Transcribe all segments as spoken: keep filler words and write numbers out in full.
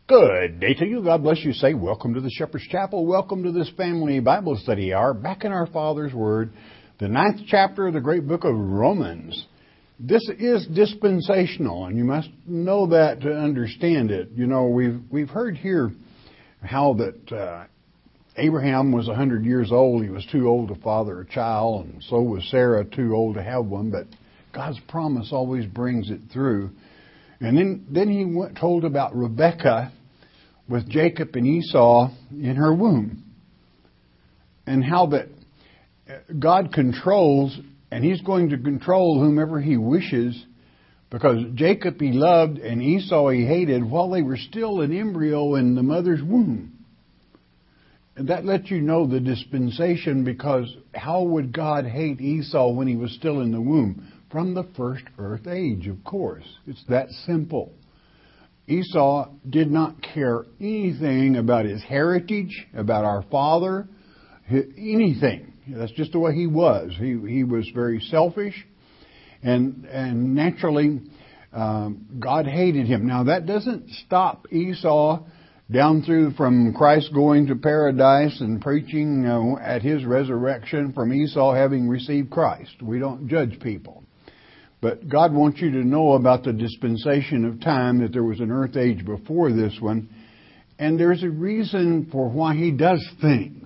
Good day to you. God bless you. Say, welcome to the Shepherd's Chapel. Welcome to this family Bible study hour. Back in our Father's Word, the ninth chapter of the great book of Romans. This is dispensational, and you must know that to understand it. You know, we've we've heard here how that uh, Abraham was one hundred years old. He was too old to father a child, and so was Sarah, too old to have one. But God's promise always brings it through. And then, then he went, told about Rebekah with Jacob and Esau in her womb. And how that God controls, and He's going to control whomever He wishes, because Jacob He loved and Esau He hated while they were still an embryo in the mother's womb. And that lets you know the dispensation, because how would God hate Esau when he was still in the womb? From the first earth age, of course. It's that simple. Esau did not care anything about his heritage, about our father, anything. That's just the way he was. He he was very selfish, and and naturally, um, God hated him. Now that doesn't stop Esau down through from Christ going to paradise and preaching uh, at His resurrection, from Esau having received Christ. We don't judge people. But God wants you to know about the dispensation of time, that there was an earth age before this one. And there's a reason for why He does things.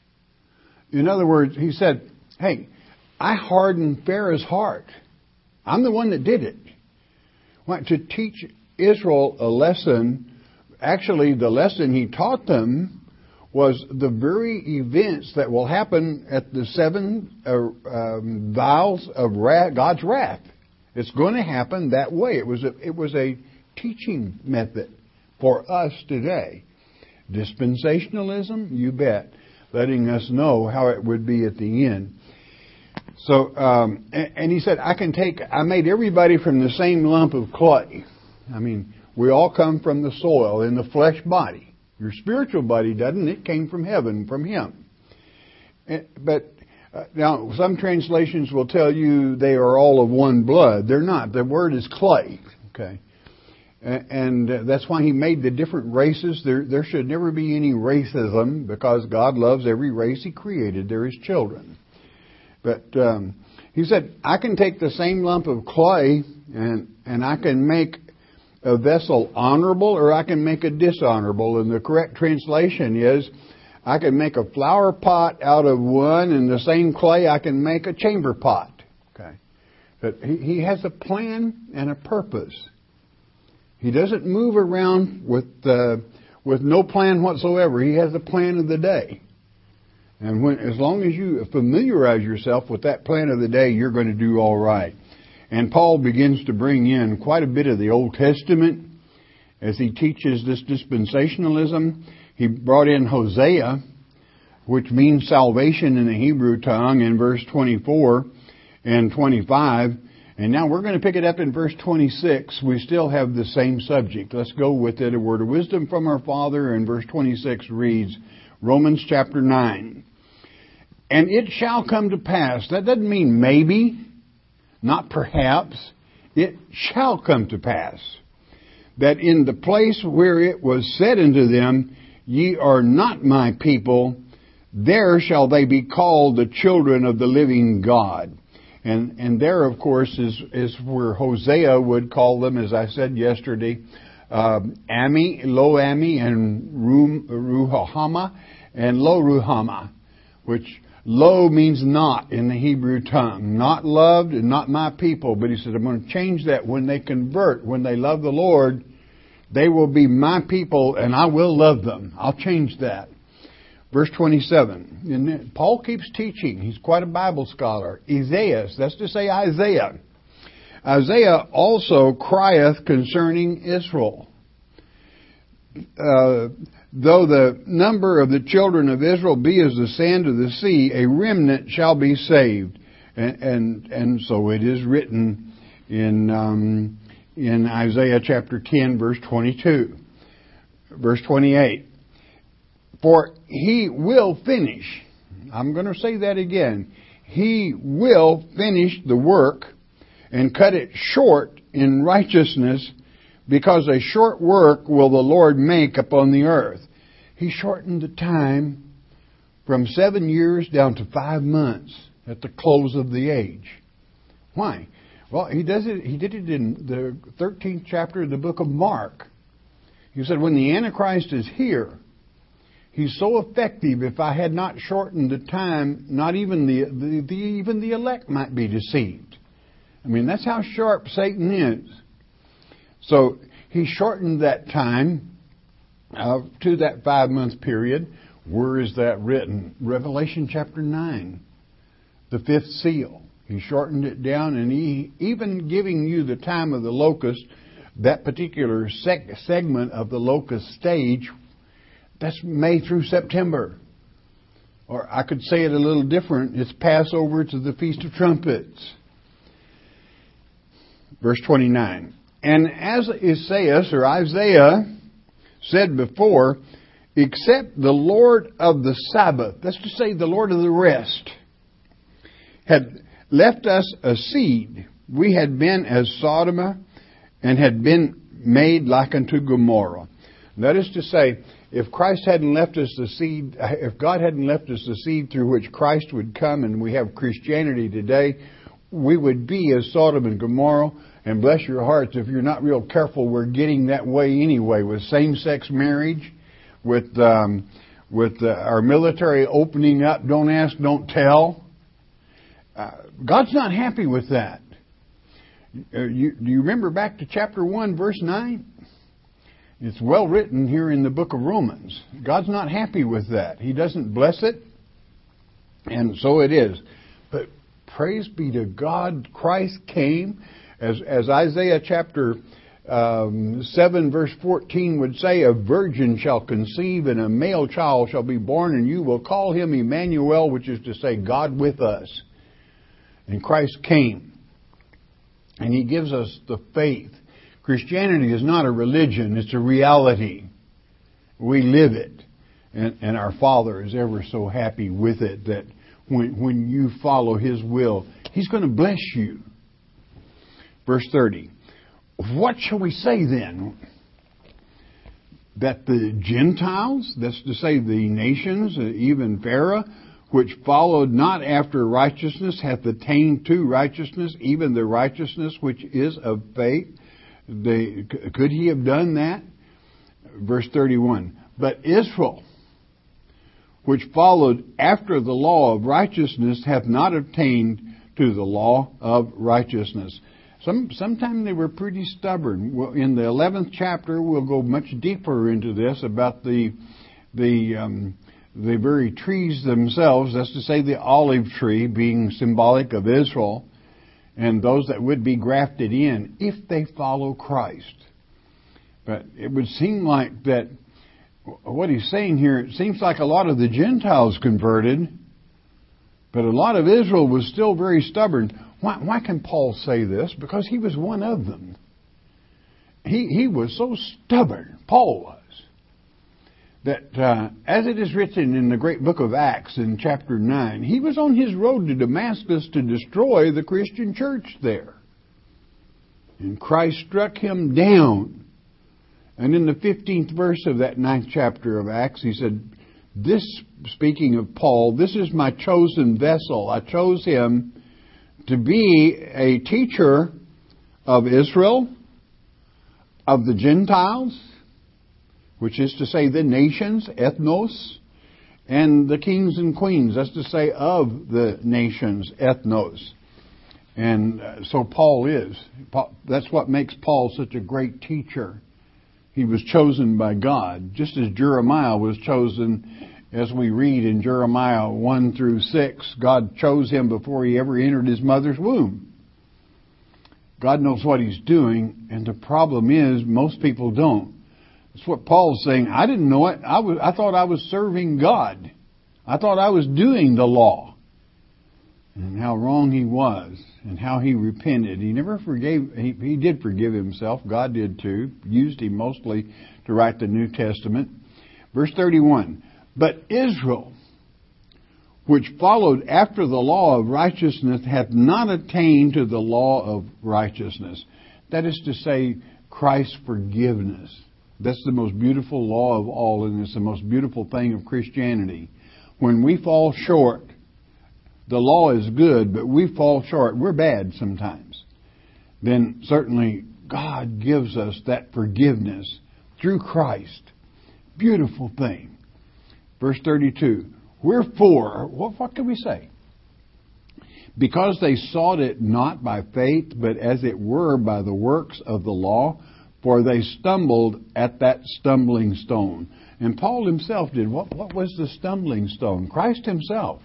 In other words, He said, hey, I hardened Pharaoh's heart. I'm the one that did it. Well, to teach Israel a lesson, actually the lesson He taught them was the very events that will happen at the seven uh, um, vials of wrath, God's wrath. It's going to happen that way. It was a, it was a teaching method for us today. Dispensationalism, you bet, letting us know how it would be at the end. So, um, and, and he said, I can take, I made everybody from the same lump of clay. I mean, we all come from the soil in the flesh body. Your spiritual body doesn't. It came from heaven, from Him. But uh, now, some translations will tell you they are all of one blood. They're not. The word is clay. Okay, and uh, that's why He made the different races. There, there should never be any racism, because God loves every race He created. They're His children. But um, He said, I can take the same lump of clay and and I can make a vessel honorable, or I can make it dishonorable. And the correct translation is, I can make a flower pot out of one, and the same clay I can make a chamber pot. Okay, but he, he has a plan and a purpose. He doesn't move around with uh, with no plan whatsoever. He has a plan of the day, and when as long as you familiarize yourself with that plan of the day, you're going to do all right. And Paul begins to bring in quite a bit of the Old Testament as he teaches this dispensationalism. He brought in Hosea, which means salvation in the Hebrew tongue, in verse twenty-four and twenty-five. And now we're going to pick it up in verse twenty-six. We still have the same subject. Let's go with it. A word of wisdom from our Father. And verse twenty-six reads, Romans chapter nine. And it shall come to pass. That doesn't mean maybe. Not perhaps, it shall come to pass, that in the place where it was said unto them, Ye are not my people, there shall they be called the children of the living God. And and there, of course, is, is where Hosea would call them, as I said yesterday, uh, Ami, Lo Ami, and Ruhama, and Lo Ruhama, which Lo means not in the Hebrew tongue. Not loved and not my people. But he said, I'm going to change that. When they convert, when they love the Lord, they will be my people and I will love them. I'll change that. Verse twenty-seven. And Paul keeps teaching. He's quite a Bible scholar. Isaiah, that's to say Isaiah. Isaiah also crieth concerning Israel. Uh, Though the number of the children of Israel be as the sand of the sea, a remnant shall be saved. And and, and so it is written in um, in Isaiah chapter ten, verse twenty-two. Verse twenty-eight. For He will finish. I'm going to say that again. He will finish the work and cut it short in righteousness because a short work will the Lord make upon the earth. He shortened the time from seven years down to five months at the close of the age. Why? Well, he does it. He did it in the thirteenth chapter of the book of Mark. He said, when the Antichrist is here, he's so effective, if I had not shortened the time, not even the, the, the even the elect might be deceived. I mean, that's how sharp Satan is. So he shortened that time uh, to that five-month period. Where is that written? Revelation chapter nine, the fifth seal. He shortened it down, and he even giving you the time of the locust, that particular seg- segment of the locust stage, that's May through September. Or I could say it a little different. It's Passover to the Feast of Trumpets. Verse twenty-nine. And as Isaiah or Isaiah said before, except the Lord of the Sabbath, that's to say the Lord of the rest, had left us a seed, we had been as Sodom and had been made like unto Gomorrah. That is to say, if Christ hadn't left us the seed, if God hadn't left us the seed through which Christ would come and we have Christianity today, we would be as Sodom and Gomorrah. And bless your hearts, if you're not real careful, we're getting that way anyway, with same-sex marriage, with um, with uh, our military opening up, don't ask, don't tell. Uh, God's not happy with that. Uh, you, do you remember back to chapter one, verse nine? It's well written here in the book of Romans. God's not happy with that. He doesn't bless it, and so it is. But praise be to God, Christ came. As, as Isaiah chapter um, seven verse fourteen would say, a virgin shall conceive and a male child shall be born, and you will call him Emmanuel, which is to say God with us. And Christ came, and He gives us the faith. Christianity is not a religion, it's a reality. We live it, and, and our Father is ever so happy with it that when, when you follow His will, He's going to bless you. Verse thirty. What shall we say then? That the Gentiles, that's to say the nations, even Pharaoh, which followed not after righteousness, hath attained to righteousness, even the righteousness which is of faith. They, could he have done that? Verse thirty-one. But Israel, which followed after the law of righteousness, hath not attained to the law of righteousness. Some, sometimes they were pretty stubborn. Well, in the eleventh chapter, we'll go much deeper into this about the the um, the very trees themselves. That's to say, the olive tree being symbolic of Israel, and those that would be grafted in if they follow Christ. But it would seem like that what he's saying here, it seems like a lot of the Gentiles converted, but a lot of Israel was still very stubborn. Why, why can Paul say this? Because he was one of them. He, he was so stubborn, Paul was, that uh, as it is written in the great book of Acts in chapter nine, he was on his road to Damascus to destroy the Christian church there. And Christ struck him down. And in the fifteenth verse of that ninth chapter of Acts, he said, this, speaking of Paul, this is my chosen vessel. I chose him to be a teacher of Israel, of the Gentiles, which is to say the nations, ethnos, and the kings and queens, that's to say of the nations, ethnos. And so Paul is. That's what makes Paul such a great teacher. He was chosen by God, just as Jeremiah was chosen. As we read in Jeremiah one through six, God chose him before he ever entered his mother's womb. God knows what He's doing, and the problem is most people don't. That's what Paul's saying. I didn't know it. I was, I thought I was serving God. I thought I was doing the law. And how wrong he was, and how he repented. He never forgave, he, he did forgive himself. God did too. Used him mostly to write the New Testament. Verse thirty-one. But Israel, which followed after the law of righteousness, hath not attained to the law of righteousness. That is to say, Christ's forgiveness. That's the most beautiful law of all, and it's the most beautiful thing of Christianity. When we fall short, the law is good, but we fall short. We're bad sometimes. Then certainly God gives us that forgiveness through Christ. Beautiful thing. Verse thirty-two. Wherefore, what, what can we say? Because they sought it not by faith, but as it were by the works of the law, for they stumbled at that stumbling stone. And Paul himself did. What, what was the stumbling stone? Christ himself.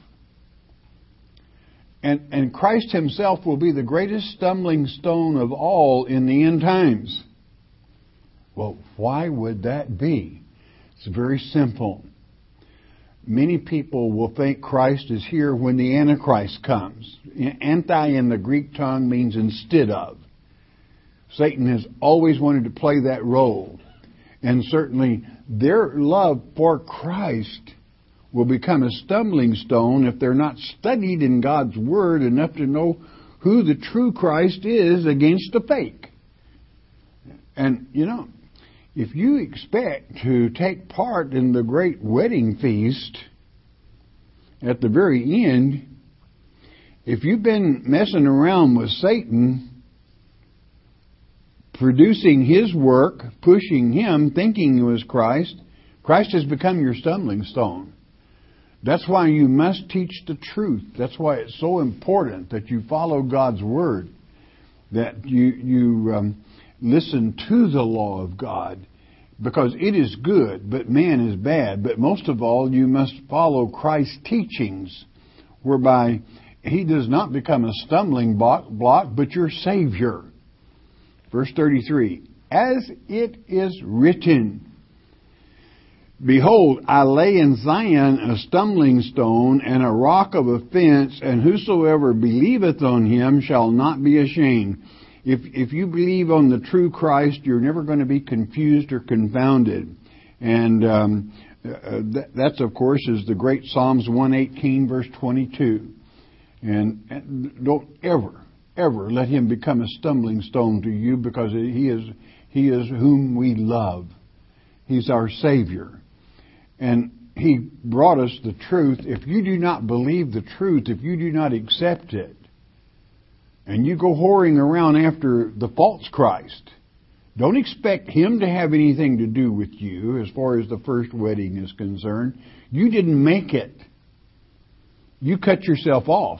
And, and Christ himself will be the greatest stumbling stone of all in the end times. Well, why would that be? It's very simple. Many people will think Christ is here when the Antichrist comes. Anti in the Greek tongue means instead of. Satan has always wanted to play that role. And certainly their love for Christ will become a stumbling stone if they're not studied in God's Word enough to know who the true Christ is against the fake. And, you know, if you expect to take part in the great wedding feast at the very end, if you've been messing around with Satan, producing his work, pushing him, thinking he was Christ, Christ has become your stumbling stone. That's why you must teach the truth. That's why it's so important that you follow God's Word, that you, you um, listen to the law of God, because it is good, but man is bad. But most of all, you must follow Christ's teachings, whereby He does not become a stumbling block, but your Savior. Verse thirty-three, as it is written, Behold, I lay in Zion a stumbling stone and a rock of offense, and whosoever believeth on him shall not be ashamed. If if you believe on the true Christ, you're never going to be confused or confounded. And um, uh, that, that's, of course, is the great Psalms one eighteen, verse twenty-two. And, and don't ever, ever let him become a stumbling stone to you, because he is he is whom we love. He's our Savior. And He brought us the truth. If you do not believe the truth, if you do not accept it, and you go whoring around after the false Christ, don't expect Him to have anything to do with you as far as the first wedding is concerned. You didn't make it. You cut yourself off.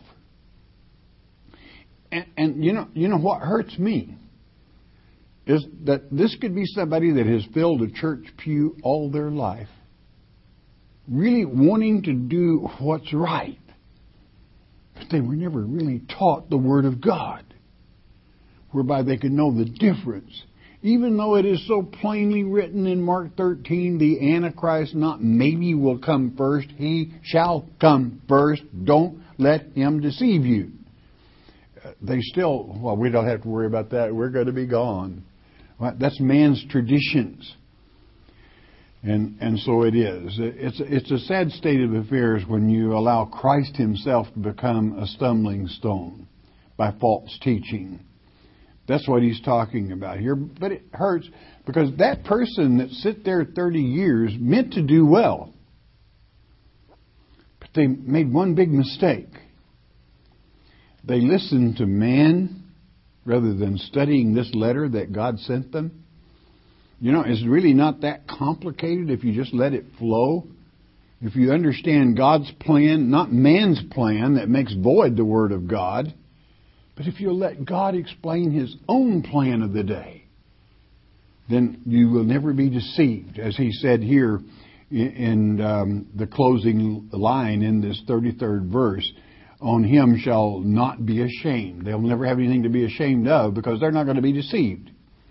And, and you know, you know what hurts me is that this could be somebody that has filled a church pew all their life, really wanting to do what's right, but they were never really taught the Word of God, whereby they could know the difference. Even though it is so plainly written in Mark thirteen, the Antichrist not maybe will come first, he shall come first. Don't let him deceive you. Uh, they still, well, we don't have to worry about that. We're going to be gone. Well, that's man's traditions. And and so it is. It's it's a sad state of affairs when you allow Christ Himself to become a stumbling stone by false teaching. That's what He's talking about here. But it hurts because that person that sit there thirty years meant to do well, but they made one big mistake. They listened to man rather than studying this letter that God sent them. You know, it's really not that complicated if you just let it flow. If you understand God's plan, not man's plan that makes void the Word of God, but if you'll let God explain His own plan of the day, then you will never be deceived. As He said here in, in um, the closing line in this thirty-third verse, on Him shall not be ashamed. They'll never have anything to be ashamed of because they're not going to be deceived.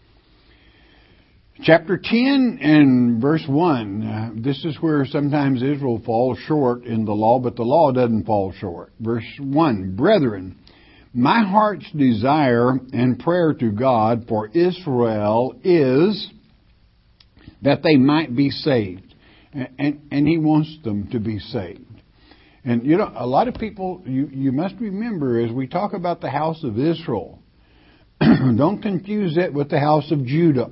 Chapter ten and verse one, uh, this is where sometimes Israel falls short in the law, but the law doesn't fall short. Verse one, Brethren, my heart's desire and prayer to God for Israel is that they might be saved. And, and, and He wants them to be saved. And, you know, a lot of people, you, you must remember, as we talk about the house of Israel, Don't confuse it with the house of Judah.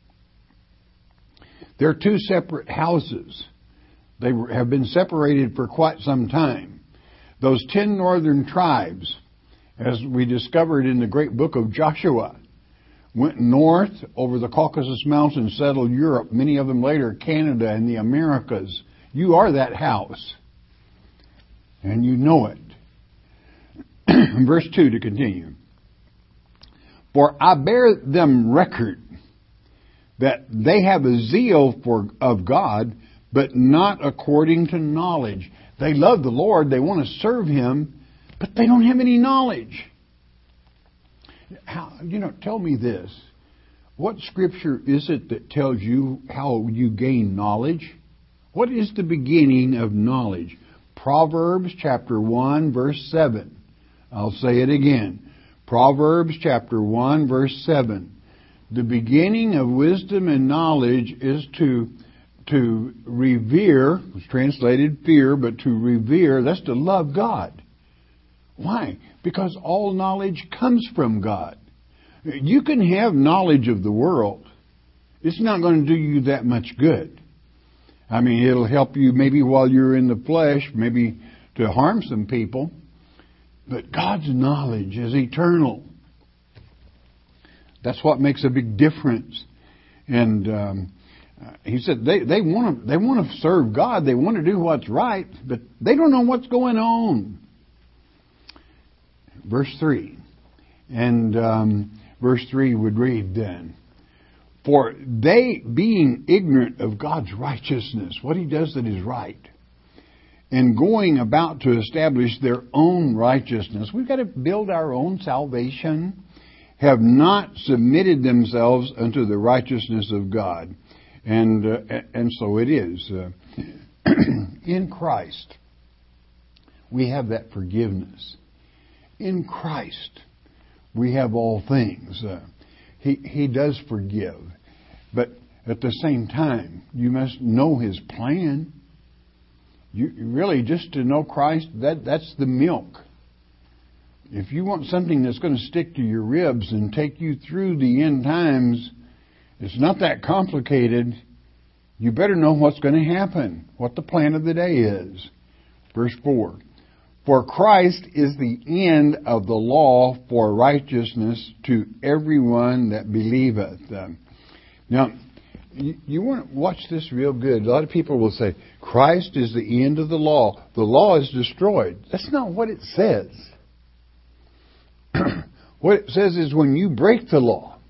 They're two separate houses. They have been separated for quite some time. Those ten northern tribes, as we discovered in the great book of Joshua, went north over the Caucasus Mountains, settled Europe, many of them later Canada and the Americas. You are that house. And you know it. Verse two to continue. For I bear them record that they have a zeal for of God, but not according to knowledge. They love the Lord, they want to serve Him, but they don't have any knowledge. How, you know, tell me this. What scripture is it that tells you how you gain knowledge? What is the beginning of knowledge? Proverbs chapter one, verse seven. I'll say it again. Proverbs chapter one, verse seven. The beginning of wisdom and knowledge is to to revere, it's translated fear, but to revere, that's to love God. Why? Because all knowledge comes from God. You can have knowledge of the world. It's not going to do you that much good. I mean, it'll help you maybe while you're in the flesh, maybe to harm some people. But God's knowledge is eternal. That's what makes a big difference. And um, he said they, they want to they want to serve God. They want to do what's right, but they don't know what's going on. Verse three. And um, verse three would read then, for they, being ignorant of God's righteousness, what He does that is right, and going about to establish their own righteousness, we've got to build our own salvation, have not submitted themselves unto the righteousness of God. And uh, and so it is. Uh, in Christ, we have that forgiveness. In Christ, we have all things. Uh, he, he does forgive. But at the same time, you must know His plan. You really, just to know Christ, that that's the milk. If you want something that's going to stick to your ribs and take you through the end times, it's not that complicated. You better know what's going to happen, what the plan of the day is. Verse four. For Christ is the end of the law for righteousness to everyone that believeth. Um, now, you, you want to watch this real good. A lot of people will say, Christ is the end of the law. The law is destroyed. That's not what it says. What it says is when you break the law,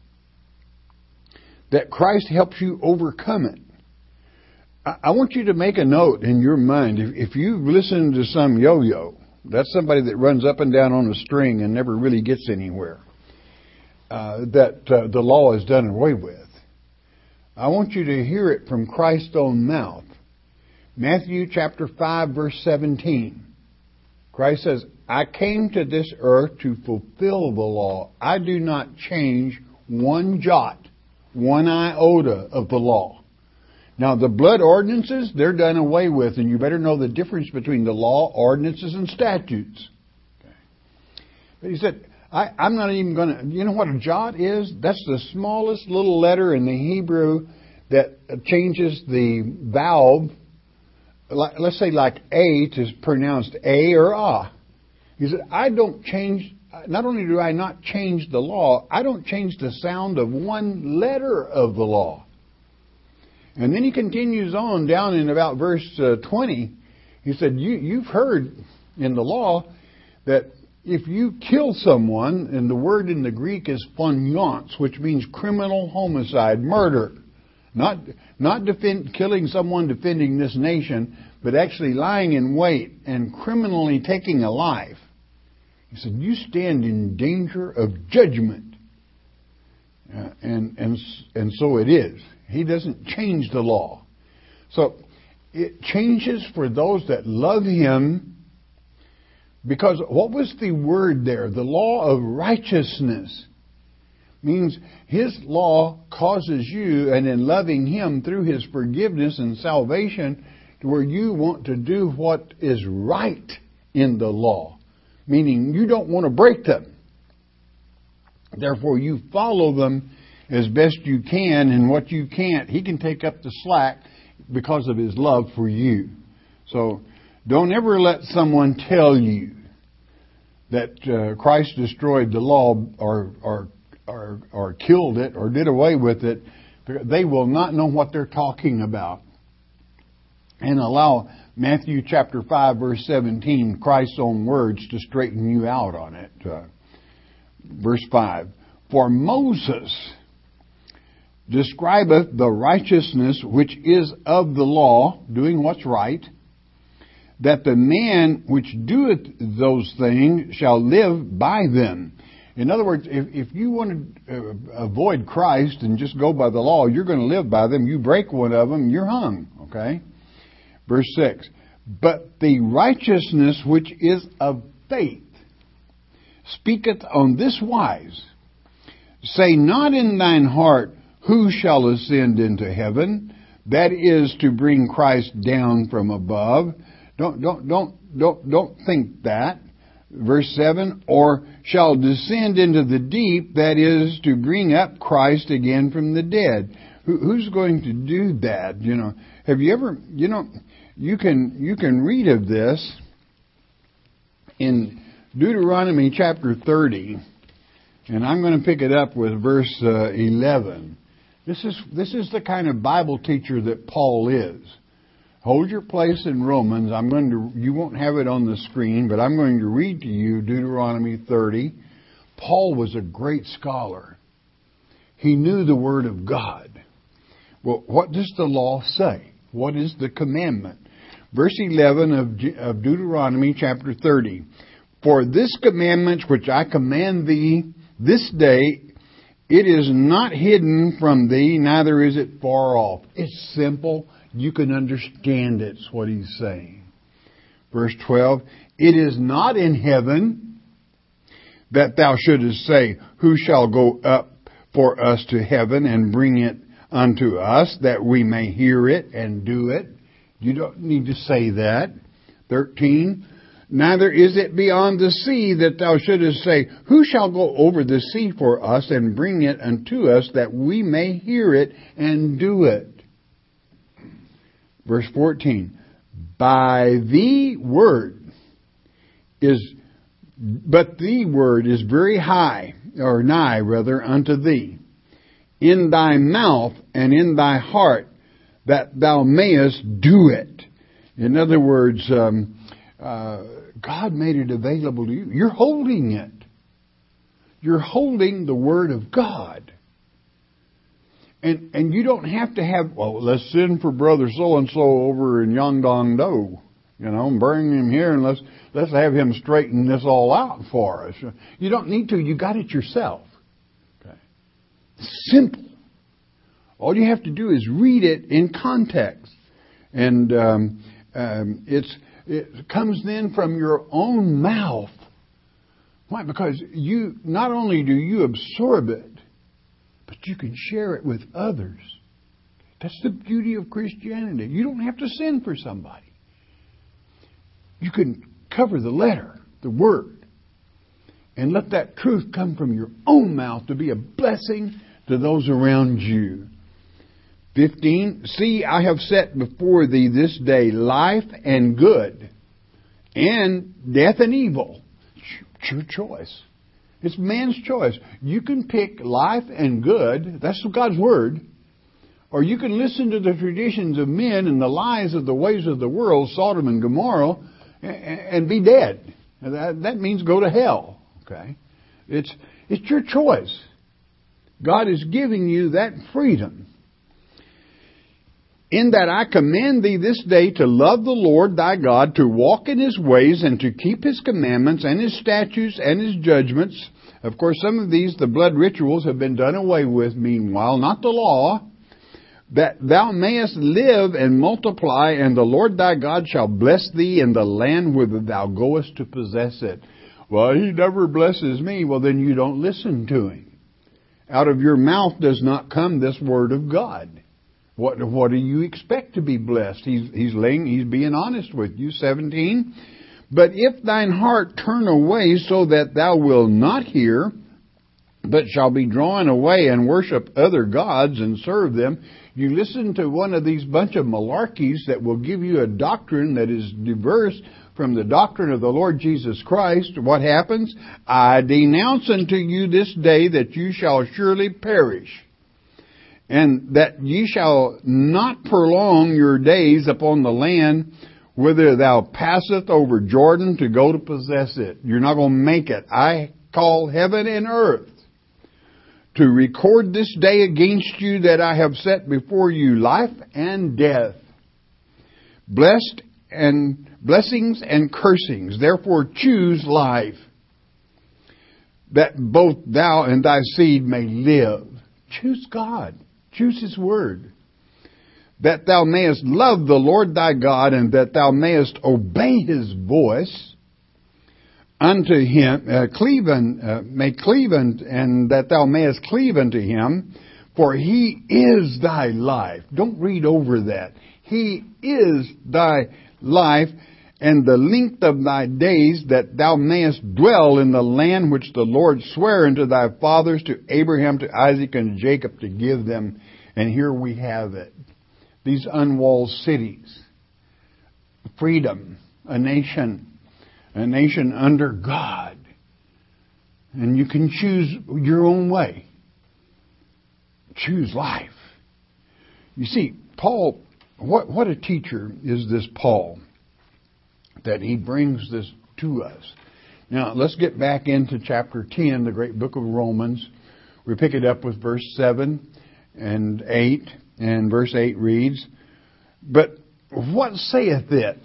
that Christ helps you overcome it. I, I want you to make a note in your mind. If, if you listen to some yo-yo, that's somebody that runs up and down on a string and never really gets anywhere, uh, that uh, the law is done away with. I want you to hear it from Christ's own mouth. Matthew chapter five, verse seventeen. Christ says, I came to this earth to fulfill the law. I do not change one jot, one iota of the law. Now, the blood ordinances, they're done away with, and you better know the difference between the law, ordinances, and statutes. Okay. But he said, I, I'm not even going to... You know what a jot is? That's the smallest little letter in the Hebrew that changes the vowel. Let's say like A to pronounced A or Ah. He said, I don't change... Not only do I not change the law, I don't change the sound of one letter of the law. And then he continues on down in about verse uh, twenty. He said, you, you've heard in the law that if you kill someone, and the word in the Greek is phonions, which means criminal homicide, murder. Not, not defend, killing someone defending this nation, but actually lying in wait and criminally taking a life. He said, you stand in danger of judgment. Uh, and, and, and so it is. He doesn't change the law. So it changes for those that love Him. Because what was the word there? The law of righteousness means His law causes you, and in loving Him through His forgiveness and salvation, to where you want to do what is right in the law. Meaning you don't want to break them. Therefore, you follow them as best you can, and what you can't, He can take up the slack because of His love for you. So, don't ever let someone tell you that uh, Christ destroyed the law or, or or or killed it or did away with it. They will not know what they're talking about. And allow Matthew chapter five, verse seventeen, Christ's own words, to straighten you out on it. Uh, verse five, for Moses describeth the righteousness which is of the law, doing what's right, that the man which doeth those things shall live by them. In other words, if, if you want to uh, avoid Christ and just go by the law, you're going to live by them. You break one of them, you're hung. Okay? Verse six. But the righteousness which is of faith speaketh on this wise. Say not in thine heart, who shall ascend into heaven? That is to bring Christ down from above. Don't, don't, don't, don't, don't think that. Verse seven, or shall descend into the deep, that is to bring up Christ again from the dead. Who, who's going to do that? You know, have you ever, you know, you can, you can read of this in Deuteronomy chapter thirty, and I'm going to pick it up with verse uh, eleven. This is, this is the kind of Bible teacher that Paul is. Hold your place in Romans. I'm going to, you won't have it on the screen, but I'm going to read to you Deuteronomy thirty. Paul was a great scholar. He knew the Word of God. Well, what does the law say? What is the commandment? Verse eleven of, of Deuteronomy chapter thirty. For this commandment which I command thee this day, it is not hidden from thee, neither is it far off. It's simple. You can understand it's what he's saying. Verse twelve, it is not in heaven that thou shouldest say, who shall go up for us to heaven and bring it unto us, that we may hear it and do it. You don't need to say that. thirteen, neither is it beyond the sea that thou shouldest say, who shall go over the sea for us and bring it unto us, that we may hear it and do it. Verse fourteen, by the word is, but the word is very high, or nigh rather, unto thee, in thy mouth and in thy heart, that thou mayest do it. In other words, um, uh, God made it available to you. You're holding it. You're holding the Word of God. And and you don't have to have, well, let's send for brother so-and-so over in Yongdong-do, you know, and bring him here and let's, let's have him straighten this all out for us. You don't need to. You got it yourself. Okay. Simple. All you have to do is read it in context. And um, um, it's it comes then from your own mouth. Why? Because you not only do you absorb it, but you can share it with others. That's the beauty of Christianity. You don't have to sin for somebody. You can cover the letter, the word, and let that truth come from your own mouth to be a blessing to those around you. fifteen, see, I have set before thee this day life and good, and death and evil. It's your choice. It's man's choice. You can pick life and good. That's God's Word. Or you can listen to the traditions of men and the lies of the ways of the world, Sodom and Gomorrah, and be dead. That, that means go to hell. Okay? It's, it's your choice. God is giving you that freedom. In that I command thee this day to love the Lord thy God, to walk in His ways, and to keep His commandments, and His statutes, and His judgments. Of course, some of these, the blood rituals, have been done away with, meanwhile, not the law. That thou mayest live and multiply, and the Lord thy God shall bless thee in the land whither thou goest to possess it. Well, He never blesses me. Well, then you don't listen to Him. Out of your mouth does not come this word of God. What, what do you expect to be blessed? He's, he's laying, he's being honest with you. seventeen. But if thine heart turn away so that thou wilt not hear, but shall be drawn away and worship other gods and serve them. You listen to one of these bunch of malarkeys that will give you a doctrine that is diverse from the doctrine of the Lord Jesus Christ. What happens? I denounce unto you this day that you shall surely perish, and that ye shall not prolong your days upon the land whither thou passeth over Jordan to go to possess it. You're not going to make it. I call heaven and earth to record this day against you that I have set before you life and death, blessed and blessings and cursings. Therefore choose life, that both thou and thy seed may live. Choose God. Choose His Word. That thou mayest love the Lord thy God, and that thou mayest obey His voice unto Him, uh, cleave un, uh, may cleave un, and that thou mayest cleave unto Him, for He is thy life. Don't read over that. He is thy life, and the length of thy days, that thou mayest dwell in the land which the Lord sware unto thy fathers, to Abraham, to Isaac, and Jacob, to give them. And here we have it. These unwalled cities. Freedom. A nation. A nation under God. And you can choose your own way. Choose life. You see, Paul, what, what a teacher is this Paul, that he brings this to us. Now, let's get back into chapter ten, the great book of Romans. We pick it up with verse seven and eight, and verse eight reads, But what saith it?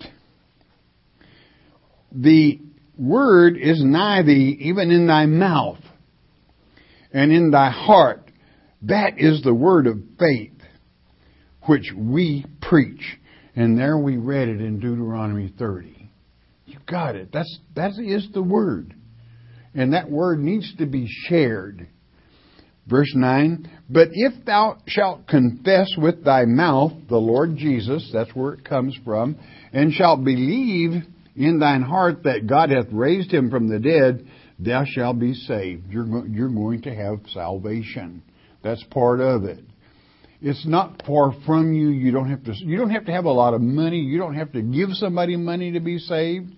The word is nigh thee, even in thy mouth, and in thy heart. That is the word of faith, which we preach. And there we read it in Deuteronomy thirty. You got it. That's, that is the word. And that word needs to be shared. Verse nine, But if thou shalt confess with thy mouth the Lord Jesus, that's where it comes from, and shalt believe in thine heart that God hath raised Him from the dead, thou shalt be saved. You're, go- you're going to have salvation. That's part of it. It's not far from you. You don't have to, you don't have to have a lot of money. You don't have to give somebody money to be saved.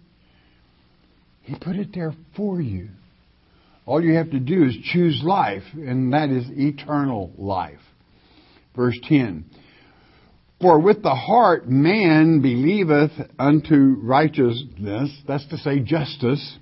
He put it there for you. All you have to do is choose life, and that is eternal life. Verse ten. For with the heart man believeth unto righteousness, that's to say justice,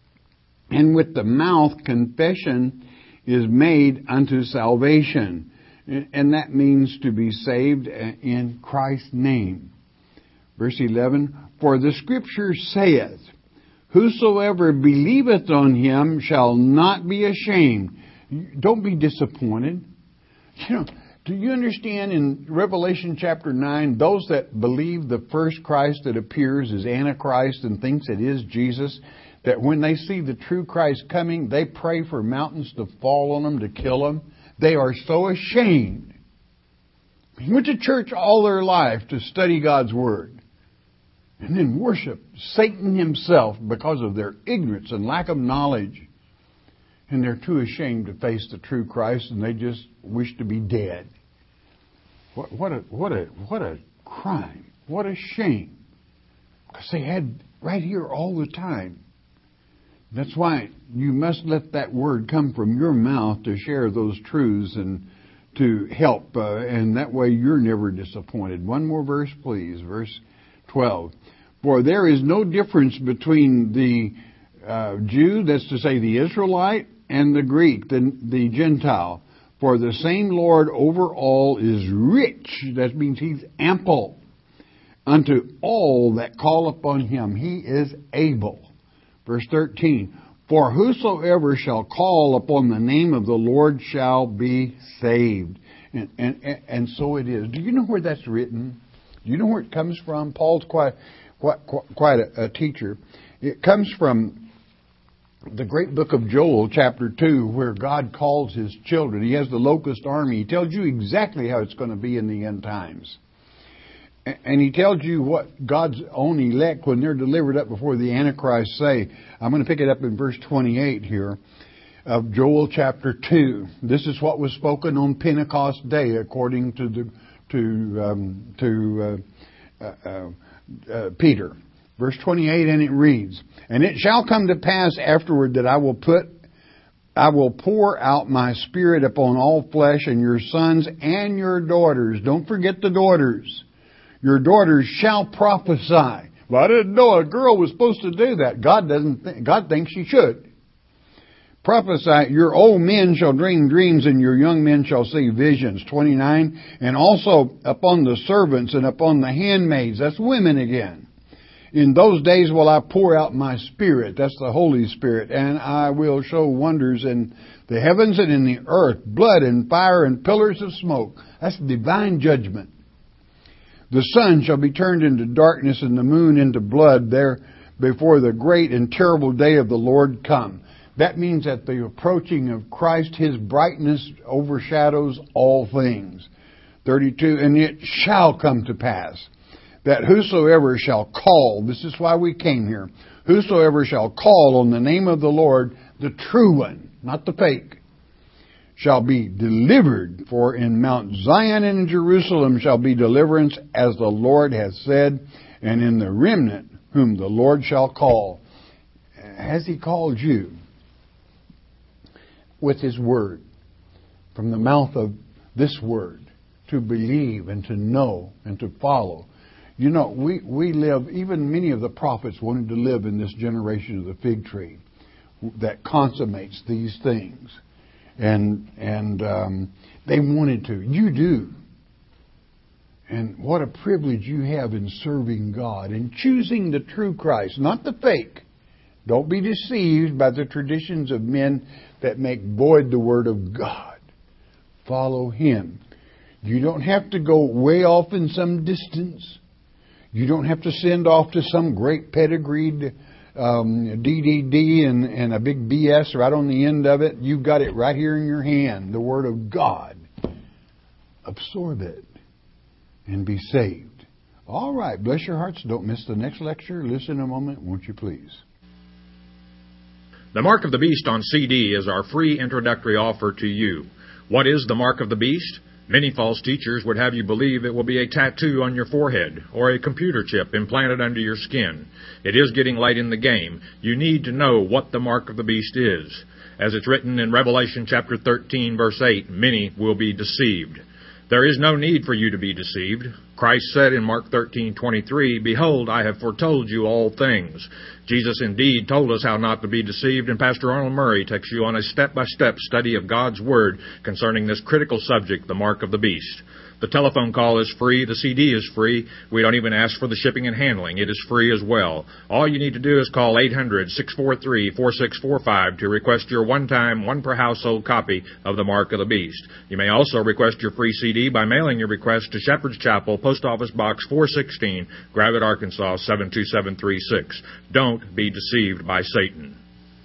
and with the mouth confession is made unto salvation. And that means to be saved in Christ's name. Verse eleven, For the Scripture saith, Whosoever believeth on Him shall not be ashamed. Don't be disappointed. You know, do you understand in Revelation chapter nine, those that believe the first Christ that appears is Antichrist and thinks it is Jesus, that when they see the true Christ coming, they pray for mountains to fall on them, to kill them. They are so ashamed. They went to church all their life to study God's Word, and then worship Satan himself because of their ignorance and lack of knowledge. And they're too ashamed to face the true Christ, and they just wish to be dead. What, what a what a what a crime! What a shame! Because they had right here all the time. That's why you must let that word come from your mouth to share those truths and to help, uh, and that way you're never disappointed. One more verse, please, verse twelve. For there is no difference between the uh, Jew, that's to say the Israelite, and the Greek, the, the Gentile. For the same Lord over all is rich, that means He's ample, unto all that call upon Him. He is able. Verse thirteen, For whosoever shall call upon the name of the Lord shall be saved. And, and, and so it is. Do you know where that's written? Do you know where it comes from? Paul's quite, quite, quite a, a teacher. It comes from the great book of Joel, chapter two, where God calls His children. He has the locust army. He tells you exactly how it's going to be in the end times. And He tells you what God's own elect, when they're delivered up before the Antichrist, say. I'm going to pick it up in verse twenty-eight here. of Joel chapter two. This is what was spoken on Pentecost Day, according to the to um, to uh, uh, uh, Peter. Verse twenty-eight, and it reads, "And it shall come to pass afterward that I will put, I will pour out my Spirit upon all flesh, and your sons and your daughters," don't forget the daughters, "your daughters shall prophesy." Well, I didn't know a girl was supposed to do that. God doesn't. Th- God thinks she should. "Prophesy, your old men shall dream dreams, and your young men shall see visions." twenty-nine, "And also upon the servants and upon the handmaids," that's women again. "In those days will I pour out my Spirit," that's the Holy Spirit, "and I will show wonders in the heavens and in the earth, blood and fire and pillars of smoke." That's divine judgment. "The sun shall be turned into darkness and the moon into blood there before the great and terrible day of the Lord come." That means at the approaching of Christ, His brightness overshadows all things. thirty-two, "And it shall come to pass that whosoever shall call," this is why we came here, "whosoever shall call on the name of the Lord," the true one, not the fake, "shall be delivered. For in Mount Zion and in Jerusalem shall be deliverance, as the Lord hath said, and in the remnant whom the Lord shall call." Has He called you? With His Word, from the mouth of this Word, to believe and to know and to follow. You know, we, we live, even many of the prophets wanted to live in this generation of the fig tree that consummates these things. And and um, they wanted to. You do. And what a privilege you have in serving God and choosing the true Christ, not the fake. Don't be deceived by the traditions of men that make void the Word of God. Follow Him. You don't have to go way off in some distance. You don't have to send off to some great pedigreed um, D D D and, and a big B S right on the end of it. You've got it right here in your hand, the Word of God. Absorb it and be saved. All right, bless your hearts. Don't miss the next lecture. Listen a moment, won't you please? The Mark of the Beast on C D is our free introductory offer to you. What is the Mark of the Beast? Many false teachers would have you believe it will be a tattoo on your forehead or a computer chip implanted under your skin. It is getting late in the game. You need to know what the Mark of the Beast is. As it's written in Revelation chapter thirteen, verse eight, many will be deceived. There is no need for you to be deceived. Christ said in Mark thirteen twenty-three, "Behold, I have foretold you all things." Jesus indeed told us how not to be deceived, and Pastor Arnold Murray takes you on a step-by-step study of God's Word concerning this critical subject, the Mark of the Beast. The telephone call is free. The C D is free. We don't even ask for the shipping and handling. It is free as well. All you need to do is call eight hundred, six four three, four six four five to request your one-time, one-per-household copy of the Mark of the Beast. You may also request your free C D by mailing your request to Shepherd's Chapel, Post Office Box four sixteen, Gravette, Arkansas, seven two seven three six. Don't be deceived by Satan.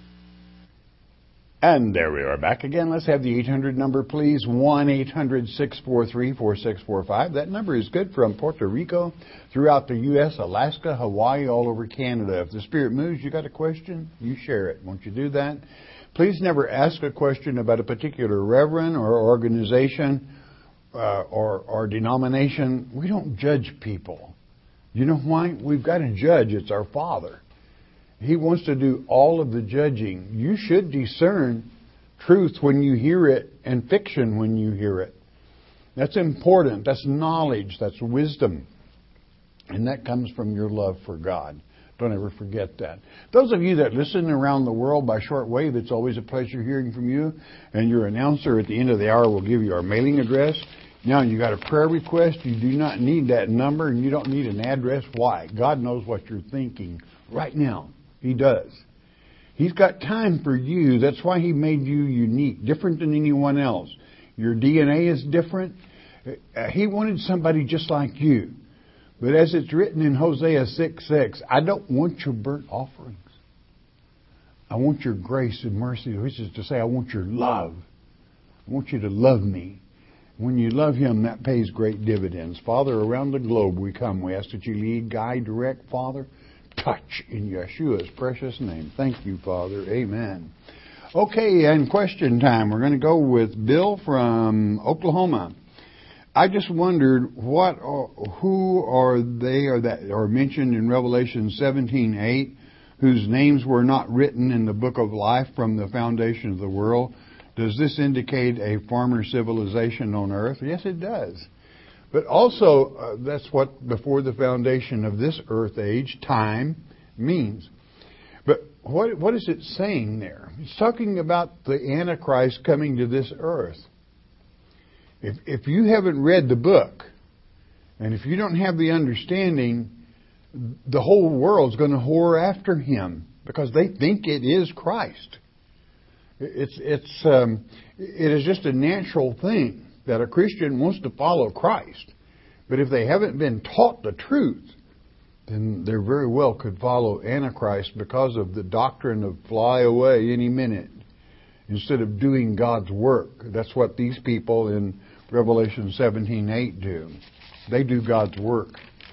And there we are back again. Let's have the eight hundred number, please. one eight hundred, six four three, four six four five. That number is good from Puerto Rico, throughout the U S, Alaska, Hawaii, all over Canada. If the Spirit moves, you got a question, you share it. Won't you do that? Please never ask a question about a particular reverend or organization uh, or, or denomination. We don't judge people. You know why? We've got a judge. It's our Father. He wants to do all of the judging. You should discern truth when you hear it and fiction when you hear it. That's important. That's knowledge. That's wisdom. And that comes from your love for God. Don't ever forget that. Those of you that listen around the world by shortwave, it's always a pleasure hearing from you. And your announcer at the end of the hour will give you our mailing address. Now, you got a prayer request. You do not need that number, and you don't need an address. Why? God knows what you're thinking right now. He does. He's got time for you. That's why He made you unique, different than anyone else. Your D N A is different. He wanted somebody just like you. But as it's written in Hosea six six, I don't want your burnt offerings. I want your grace and mercy, which is to say, I want your love. I want you to love me. When you love Him, that pays great dividends. Father, around the globe we come. We ask that you lead, guide, direct, Father. Touch in Yeshua's precious name. Thank you, Father. Amen. Okay, and question time. We're going to go with Bill from Oklahoma. I just wondered what, are, who are they or that are mentioned in Revelation seventeen eight, whose names were not written in the book of life from the foundation of the world. Does this indicate a former civilization on earth? Yes, it does. But also, uh, that's what before the foundation of this earth age, time, means. But what what is it saying there? It's talking about the Antichrist coming to this earth. If if you haven't read the book, and if you don't have the understanding, the whole world's going to whore after him because they think it is Christ. It's it's um, it is just a natural thing that a Christian wants to follow Christ. But if they haven't been taught the truth, then they very well could follow Antichrist because of the doctrine of fly away any minute instead of doing God's work. That's what these people in Revelation seventeen eight do. They do God's work.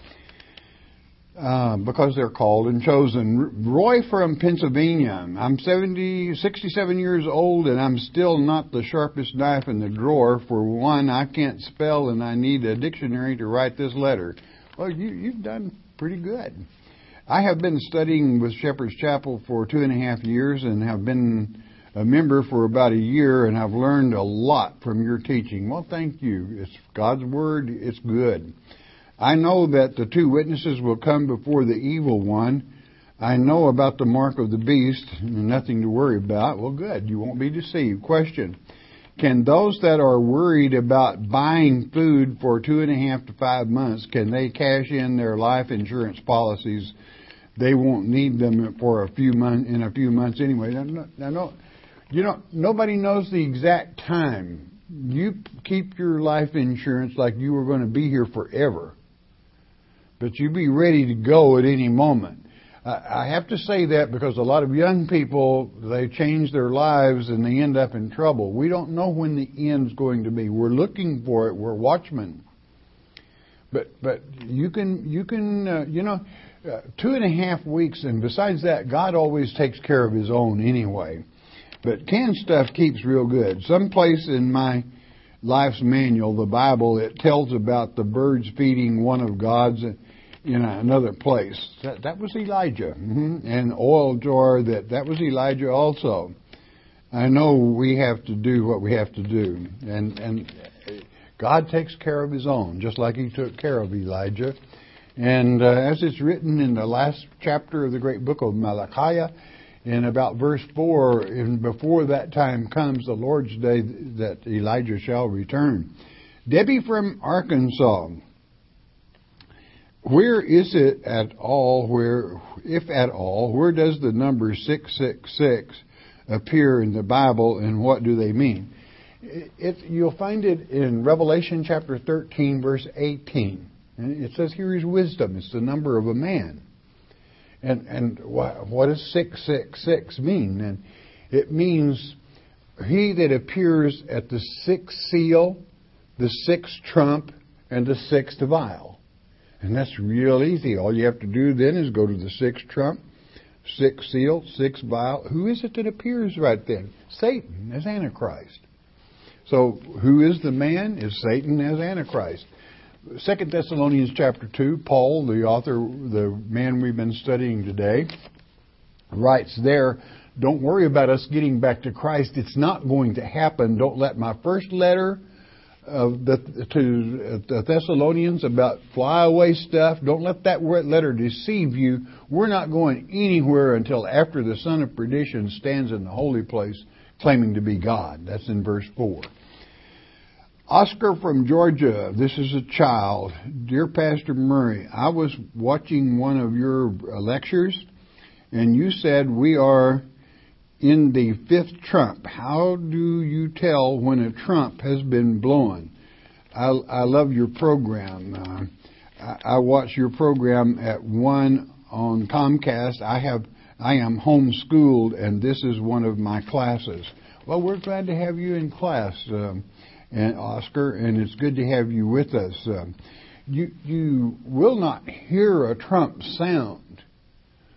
Uh, because they're called and chosen. Roy from Pennsylvania. I'm seventy, sixty-seven years old and I'm still not the sharpest knife in the drawer. For one, I can't spell and I need a dictionary to write this letter. Well, you, you've done pretty good. I have been studying with Shepherd's Chapel for two and a half years and have been a member for about a year, and I've learned a lot from your teaching. Well, thank you. It's God's Word. It's good. I know that the two witnesses will come before the evil one. I know about the mark of the beast. Nothing to worry about. Well, good. You won't be deceived. Question. Can those that are worried about buying food for two and a half to five months, can they cash in their life insurance policies? They won't need them for a few months in a few months anyway. Now, now, no, you know, nobody knows the exact time. You keep your life insurance like you were going to be here forever. But you be ready to go at any moment. I have to say that because a lot of young people, they change their lives and they end up in trouble. We don't know when the end's going to be. We're looking for it. We're watchmen. But but you can you can uh, you know uh, two and a half weeks, and besides that, God always takes care of His own anyway. But canned stuff keeps real good. Someplace in my life's manual, the Bible, it tells about the birds feeding one of God's in another place. That, that was Elijah. Mm-hmm. And oil jar, that, that was Elijah also. I know we have to do what we have to do. And, and God takes care of His own, just like He took care of Elijah. And uh, as it's written in the last chapter of the great book of Malachi, in about verse four, and before that time comes the Lord's day that Elijah shall return. Debbie from Arkansas. Where is it at all, where, if at all, where does the number six six six appear in the Bible, and what do they mean? It, it, you'll find it in Revelation chapter thirteen, verse eighteen. And it says here is wisdom. It's the number of a man. And and what, what does six six six mean? And it means he that appears at the sixth seal, the sixth trump, and the sixth vial. And that's real easy. All you have to do then is go to the sixth trump, sixth seal, sixth vial. Who is it that appears right then? Satan as Antichrist. So who is the man? Is Satan as Antichrist. Second Thessalonians chapter two, Paul, the author, the man we've been studying today, writes there, don't worry about us getting back to Christ. It's not going to happen. Don't let my first letter of the, to the Thessalonians about flyaway stuff, don't let that letter deceive you. We're not going anywhere until after the son of perdition stands in the holy place claiming to be God. That's in verse four. Oscar from Georgia, this is a child. Dear Pastor Murray, I was watching one of your lectures, and you said we are in the fifth trump. How do you tell when a trump has been blown? I, I love your program. Uh, I, I watch your program at one on Comcast. I have I am homeschooled, and this is one of my classes. Well, we're glad to have you in class, um, and Oscar, and it's good to have you with us. Um, you you will not hear a trump sound,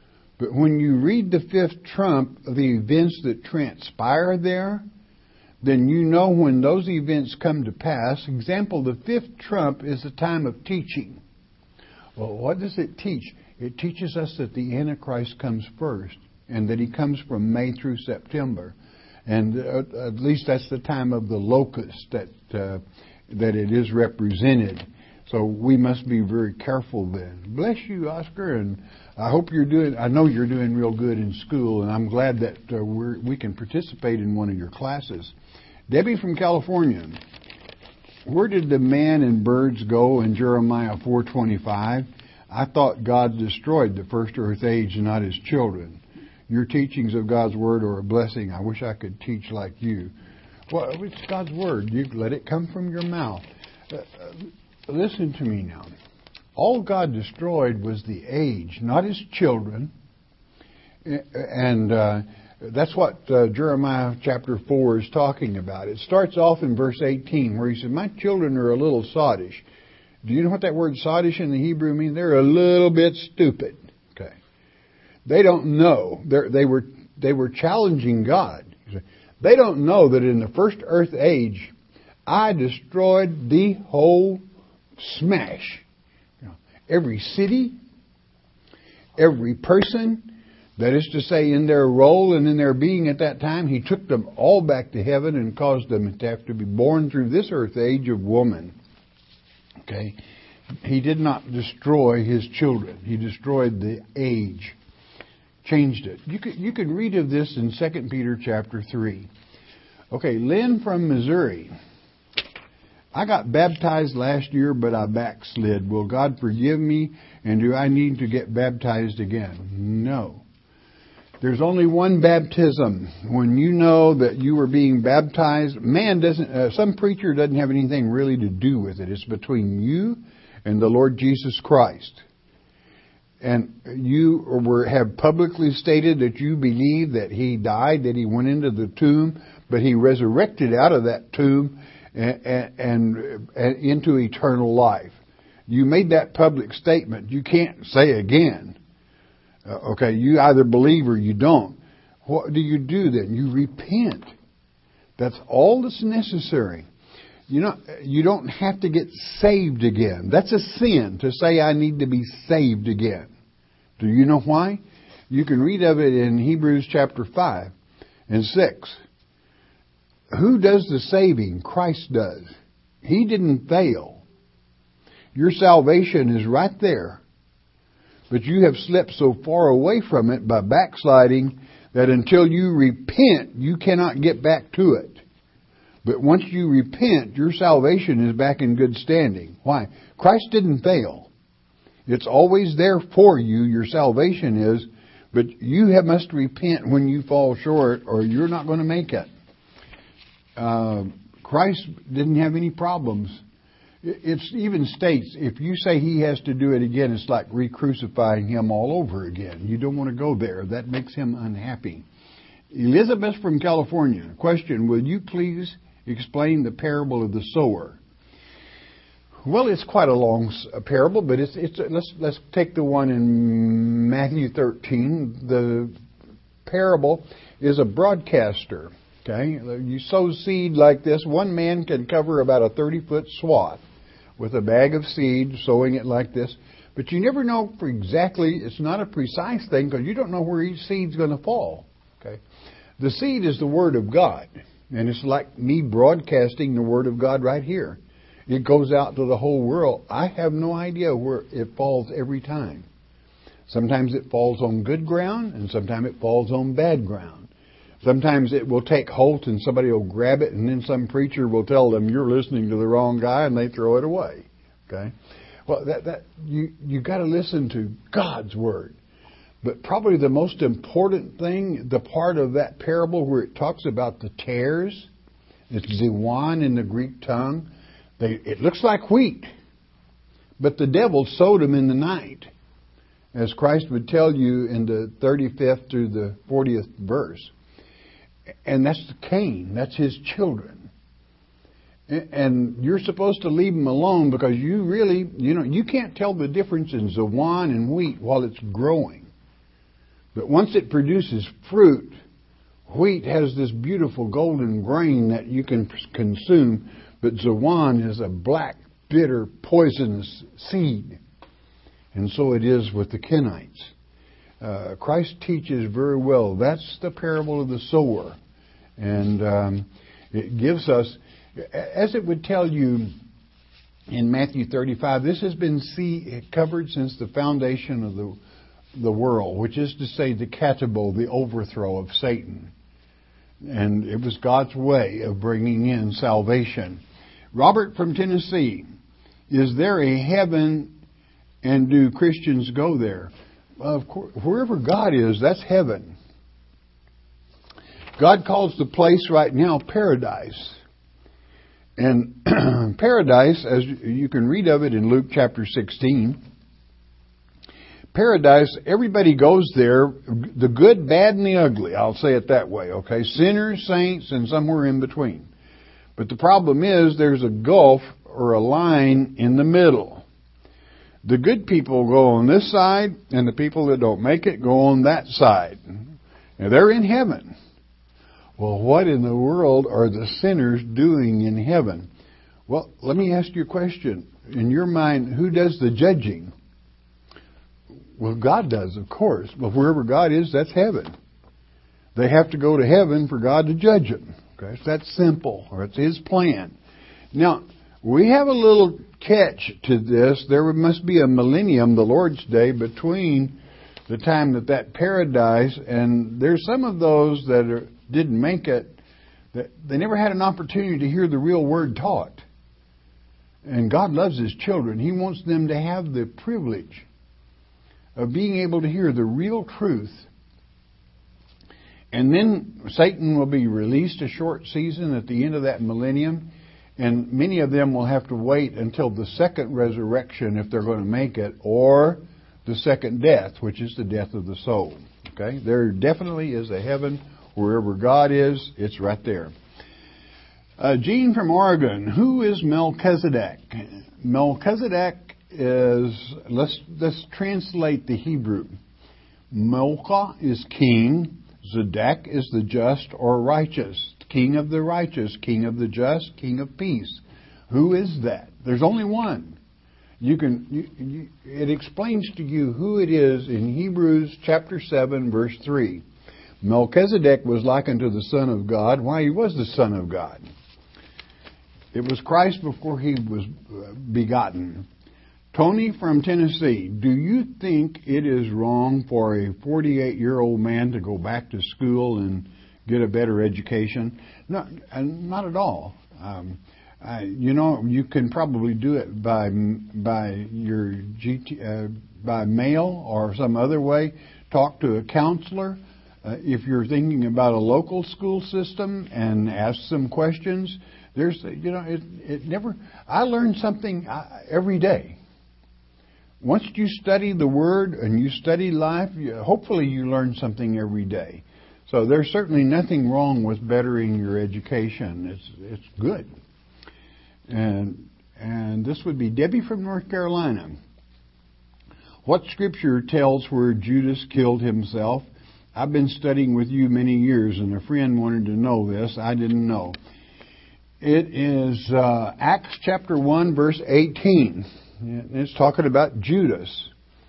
But when you read the fifth trump of the events that transpire there, then you know when those events come to pass. Example, the fifth trump is a time of teaching. Well, what does it teach? It teaches us that the Antichrist comes first, and that he comes from May through September. And uh, at least that's the time of the locust that uh, that it is represented. So we must be very careful then. Bless you, Oscar, and I hope you're doing, I know you're doing real good in school, and I'm glad that uh, we're, we can participate in one of your classes. Debbie from California, where did the man and birds go in Jeremiah four twenty-five? I thought God destroyed the first earth age and not his children. Your teachings of God's Word are a blessing. I wish I could teach like you. Well, it's God's Word. You let it come from your mouth. Uh, listen to me now. All God destroyed was the age, not his children. And uh, that's what uh, Jeremiah chapter four is talking about. It starts off in verse eighteen where he said, my children are a little sottish. Do you know what that word sottish in the Hebrew means? They're a little bit stupid. Okay. They don't know. They're, they were they were challenging God. They don't know that in the first earth age, I destroyed the whole smash. You know, every city, every person, that is to say, in their role and in their being at that time, he took them all back to heaven and caused them to have to be born through this earth age of woman. Okay, he did not destroy his children. He destroyed the age. Changed it. You could you could read of this in Second Peter chapter three. Okay, Lynn from Missouri. I got baptized last year, but I backslid. Will God forgive me, and do I need to get baptized again? No. There's only one baptism. When you know that you are being baptized, man doesn't. Uh, some preacher doesn't have anything really to do with it. It's between you and the Lord Jesus Christ. And you were, have publicly stated that you believe that he died, that he went into the tomb, but he resurrected out of that tomb and, and, and into eternal life. You made that public statement. You can't say again. Uh, okay, you either believe or you don't. What do you do then? You repent. That's all that's necessary. You know, you don't have to get saved again. That's a sin to say I need to be saved again. Do you know why? You can read of it in Hebrews chapter five and six. Who does the saving? Christ does. He didn't fail. Your salvation is right there. But you have slipped so far away from it by backsliding that until you repent, you cannot get back to it. But once you repent, your salvation is back in good standing. Why? Christ didn't fail. It's always there for you, your salvation is, but you have must repent when you fall short or you're not going to make it. Uh, Christ didn't have any problems. It even states, if you say he has to do it again, it's like re-crucifying him all over again. You don't want to go there. That makes him unhappy. Elizabeth from California. Question, will you please explain the parable of the sower? Well, it's quite a long parable, but it's it's let's let's take the one in Matthew thirteen. The parable is a broadcaster. Okay, you sow seed like this. One man can cover about a thirty-foot swath with a bag of seed, sowing it like this. But you never know for exactly. It's not a precise thing because you don't know where each seed's going to fall. Okay, the seed is the Word of God, and it's like me broadcasting the Word of God right here. It goes out to the whole world. I have no idea where it falls every time. Sometimes it falls on good ground, and sometimes it falls on bad ground. Sometimes it will take hold and somebody will grab it, and then some preacher will tell them, you're listening to the wrong guy, and they throw it away. Okay? Well, that that you you got to listen to God's Word. But probably the most important thing, the part of that parable where it talks about the tares, it's ziwan in the Greek tongue. They, it looks like wheat, but the devil sowed them in the night, as Christ would tell you in the thirty-fifth through the fortieth verse. And that's Cain. That's his children. And you're supposed to leave them alone because you really, you know, you can't tell the difference in ziwan and wheat while it's growing. But once it produces fruit, wheat has this beautiful golden grain that you can consume, but Zawan is a black, bitter, poisonous seed. And so it is with the Kenites. Uh, Christ teaches very well. That's the parable of the sower. And um, it gives us, as it would tell you in Matthew thirty-five, this has been see, covered since the foundation of the the world, which is to say the katabo, the overthrow of Satan. And it was God's way of bringing in salvation. Robert from Tennessee, is there a heaven and do Christians go there? Of course, wherever God is, that's heaven. God calls the place right now paradise. And paradise, as you can read of it in Luke chapter sixteen, paradise, everybody goes there, the good, bad, and the ugly. I'll say it that way, okay? Sinners, saints, and somewhere in between. But the problem is there's a gulf or a line in the middle. The good people go on this side, and the people that don't make it go on that side. Now, they're in heaven. Well, what in the world are the sinners doing in heaven? Well, let me ask you a question. In your mind, who does the judging? Well, God does, of course. But wherever God is, that's heaven. They have to go to heaven for God to judge them. Okay, so that's simple, or it's His plan. Now, we have a little catch to this. There must be a millennium, the Lord's Day, between the time that that paradise, and there's some of those that are, didn't make it, that they never had an opportunity to hear the real word taught. And God loves His children. He wants them to have the privilege of being able to hear the real truth. And then Satan will be released a short season at the end of that millennium. And many of them will have to wait until the second resurrection if they're going to make it, or the second death, which is the death of the soul. Okay? There definitely is a heaven. Wherever God is, it's right there. Uh, Gene from Oregon. Who is Melchizedek? Melchizedek is, let's, let's translate the Hebrew. Melcha is king. Zedek is the just or righteous. King of the righteous, king of the just, king of peace. Who is that? There's only one. You can. You, you, it explains to you who it is in Hebrews chapter seven, verse three. Melchizedek was likened to the Son of God. Why? He was the Son of God. It was Christ before He was begotten. Tony from Tennessee, do you think it is wrong for a forty-eight-year-old man to go back to school and get a better education? No, not at all. Um, I, you know, you can probably do it by by your G T, uh, by mail or some other way. Talk to a counselor. Uh, if you're thinking about a local school system, and ask some questions. There's, you know, it, it never. I learn something every day. Once you study the Word and you study life, you, hopefully you learn something every day. So there's certainly nothing wrong with bettering your education. It's it's good. And and this would be Debbie from North Carolina. What scripture tells where Judas killed himself? I've been studying with you many years, and a friend wanted to know this. I didn't know. It is uh, Acts chapter one, verse eighteen. It's talking about Judas.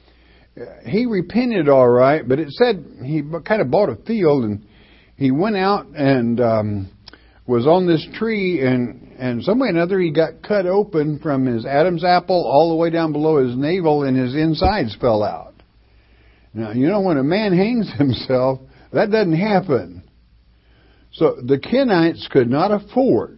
He repented all right, but it said he kind of bought a field, and he went out and um, was on this tree, and, and some way or another he got cut open from his Adam's apple all the way down below his navel, and his insides fell out. Now, you know, when a man hangs himself, that doesn't happen. So the Kenites could not afford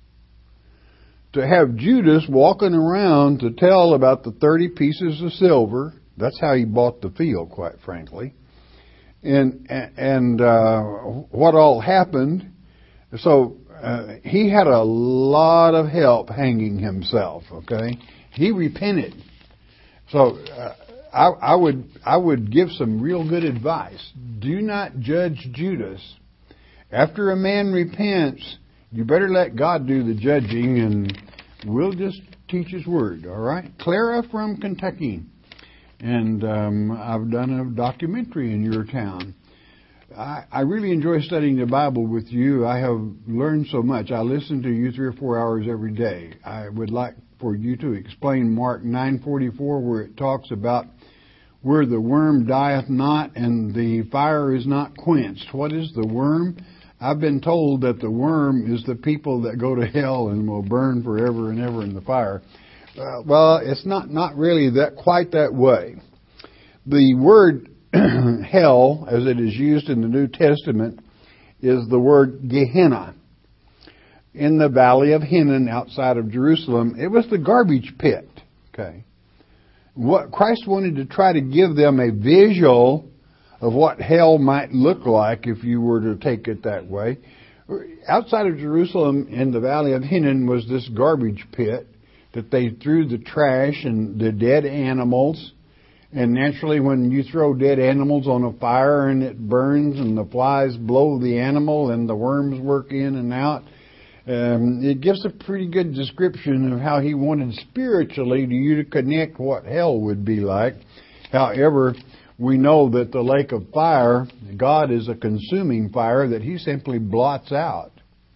to have Judas walking around to tell about the thirty pieces of silver. That's how he bought the field, quite frankly. And and uh, what all happened. So uh, he had a lot of help hanging himself, okay? He repented. So uh, I, I would I would give some real good advice. Do not judge Judas. After a man repents, you better let God do the judging, and we'll just teach His Word, all right? Clara from Kentucky. And um, I've done a documentary in your town. I, I really enjoy studying the Bible with you. I have learned so much. I listen to you three or four hours every day. I would like for you to explain Mark nine forty-four, where it talks about where the worm dieth not and the fire is not quenched. What is the worm? I've been told that the worm is the people that go to hell and will burn forever and ever in the fire. Uh, well, it's not, not really that quite that way. The word hell, as it is used in the New Testament, is the word Gehenna. In the valley of Hinnom outside of Jerusalem, it was the garbage pit. Okay. What Christ wanted to try to give them a visual of what hell might look like if you were to take it that way. Outside of Jerusalem, in the valley of Hinnom, was this garbage pit that they threw the trash and the dead animals. And naturally, when you throw dead animals on a fire and it burns and the flies blow the animal and the worms work in and out, um, it gives a pretty good description of how he wanted spiritually to you to connect what hell would be like. However, we know that the lake of fire, God is a consuming fire that he simply blots out.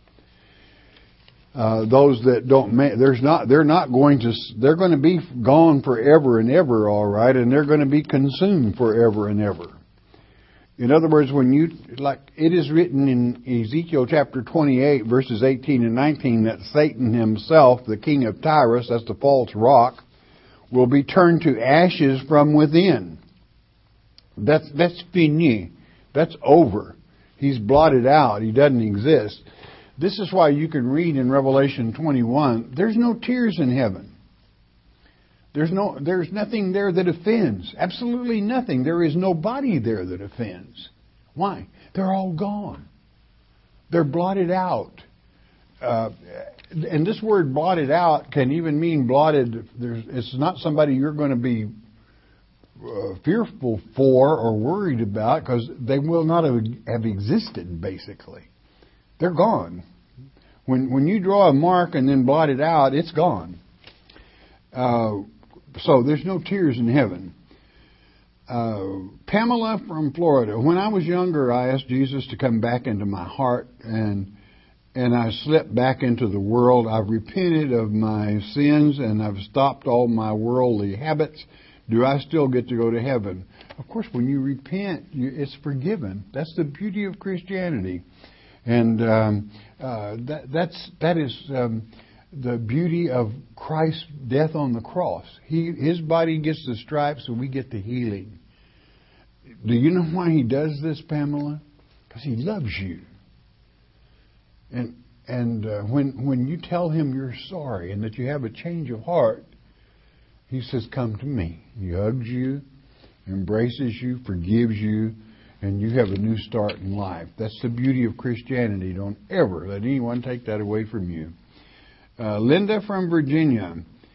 Uh, those that don't, ma- there's not, they're not going to, they're going to be gone forever and ever, all right, and they're going to be consumed forever and ever. In other words, when you, like, it is written in Ezekiel chapter twenty-eight, verses eighteen and nineteen, that Satan himself, the king of Tyrus, that's the false rock, will be turned to ashes from within. That's, that's fini. That's over. He's blotted out. He doesn't exist. This is why you can read in Revelation twenty-one, there's no tears in heaven. There's no, there's nothing there that offends. Absolutely nothing. There is nobody there that offends. Why? They're all gone. They're blotted out. Uh, and this word blotted out can even mean blotted. There's, it's not somebody you're going to be uh, fearful for or worried about, because they will not have, have existed, basically. They're gone. When when you draw a mark and then blot it out, it's gone. Uh, so there's no tears in heaven. Uh, Pamela from Florida. When I was younger, I asked Jesus to come back into my heart, and and I slipped back into the world. I've repented of my sins, and I've stopped all my worldly habits. Do I still get to go to heaven? Of course, when you repent, you, it's forgiven. That's the beauty of Christianity. And um, uh, that, that's that is um, the beauty of Christ's death on the cross. He his body gets the stripes, and we get the healing. Do you know why he does this, Pamela? Because he loves you. And and uh, when when you tell him you're sorry and that you have a change of heart, he says, "Come to me." He hugs you, embraces you, forgives you. And you have a new start in life. That's the beauty of Christianity. Don't ever let anyone take that away from you. Uh, Linda from Virginia.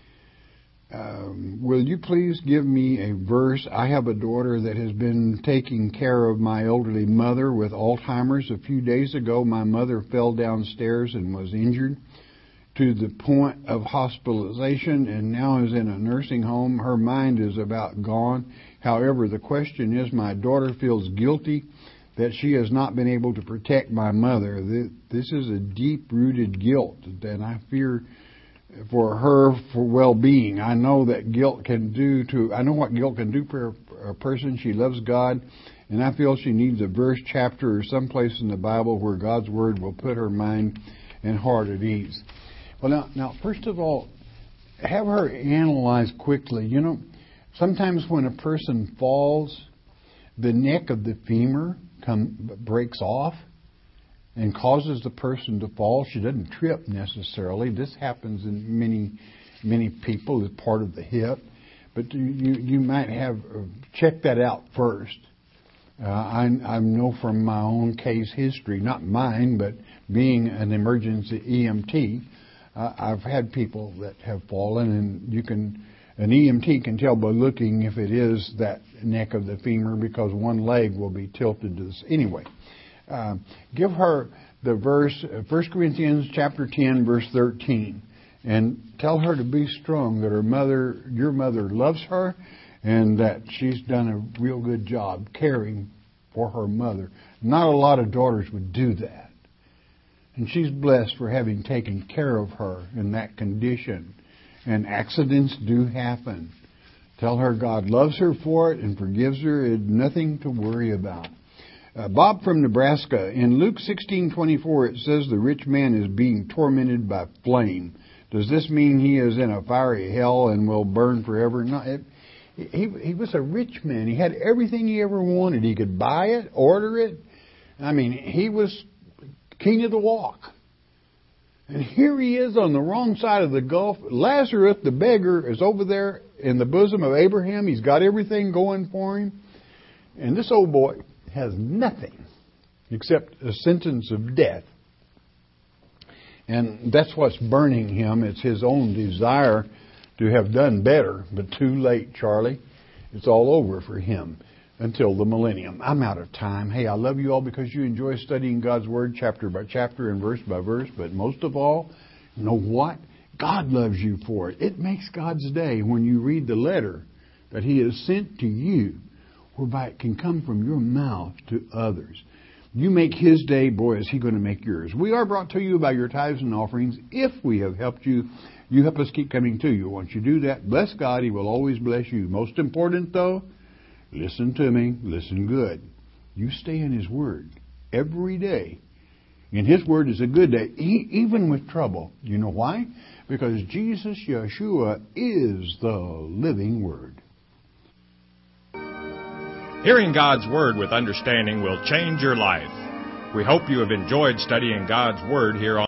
Um, will you please give me a verse? I have a daughter that has been taking care of my elderly mother with Alzheimer's. A few days ago, my mother fell downstairs and was injured to the point of hospitalization and now is in a nursing home. Her mind is about gone. However, the question is, my daughter feels guilty that she has not been able to protect my mother. This is a deep-rooted guilt, and I fear for her for well-being. I know that guilt can do to, I know what guilt can do for a person. She loves God, and I feel she needs a verse, chapter, or someplace in the Bible where God's Word will put her mind and heart at ease. Well, now, now, first of all, have her analyze quickly. You know, sometimes when a person falls, the neck of the femur come, breaks off and causes the person to fall. She doesn't trip necessarily. This happens in many, many people as part of the hip. But you, you might have uh, check that out first. Uh, I, I know from my own case history, not mine, but being an emergency E M T, uh, I've had people that have fallen, and you can, an E M T can tell by looking if it is that neck of the femur, because one leg will be tilted to this. Anyway, uh, give her the verse, First Corinthians chapter ten, verse thirteen, and tell her to be strong, that her mother, your mother loves her, and that she's done a real good job caring for her mother. Not a lot of daughters would do that. And she's blessed for having taken care of her in that condition. And accidents do happen. Tell her God loves her for it and forgives her. It's nothing to worry about. Uh, Bob from Nebraska, in Luke sixteen twenty-four, it says the rich man is being tormented by flame. Does this mean he is in a fiery hell and will burn forever? No, it, he, he was a rich man. He had everything he ever wanted. He could buy it, order it. I mean, he was king of the walk. And here he is on the wrong side of the gulf. Lazarus, the beggar, is over there in the bosom of Abraham. He's got everything going for him. And this old boy has nothing except a sentence of death. And that's what's burning him. It's his own desire to have done better. But too late, Charlie. It's all over for him until the millennium. I'm out of time. Hey, I love you all because you enjoy studying God's Word chapter by chapter and verse by verse. But most of all, you know what? God loves you for it. It makes God's day when you read the letter that He has sent to you, whereby it can come from your mouth to others. You make His day, boy, is He going to make yours. We are brought to you by your tithes and offerings. If we have helped you, you help us keep coming to you. Once you do that, bless God. He will always bless you. Most important, though, listen to me. Listen good. You stay in His Word every day. And His Word is a good day, e- even with trouble. You know why? Because Jesus, Yeshua, is the living Word. Hearing God's Word with understanding will change your life. We hope you have enjoyed studying God's Word here on